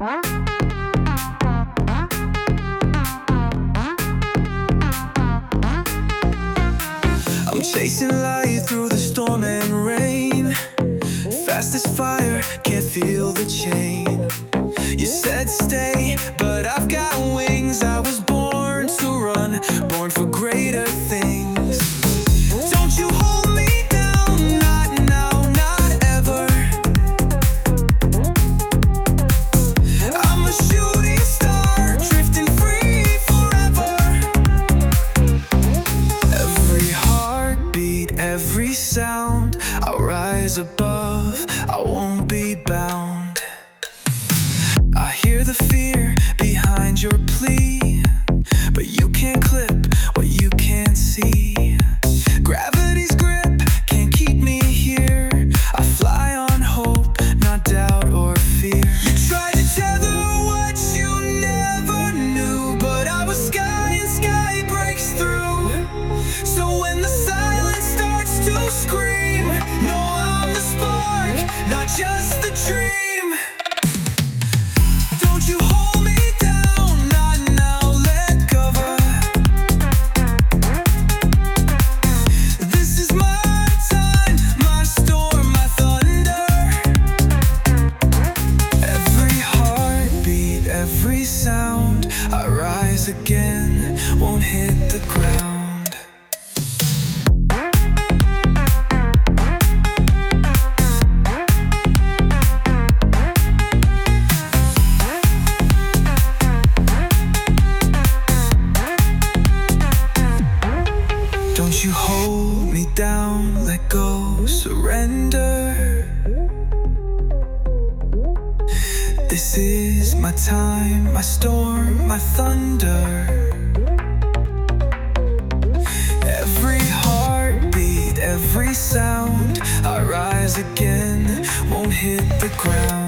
I'm chasing light through the storm and rain. Fast as fire, can't feel the chain. You said stay, but I've got wings. I was born to run, born for greater things. Don't you hold me down, not now, not ever. I'm a shooting star, drifting free forever. Every heartbeat, every sound, I'll rise above, I won't be bound. I hear the fear behind your plea, but you can't clip what you can't see. Gravity's grip can't keep me here. I fly on hope, not doubt or fear. You tried to tether what you never knew, but I was sky and sky breaks through. So when the silence starts to scream, know I'm the spark, not just the dream. Every sound, I rise again, won't hit the ground. Don't you hold me down, let go, surrender. This is my time, my storm, my thunder. Every heartbeat, every sound, I rise again, won't hit the ground.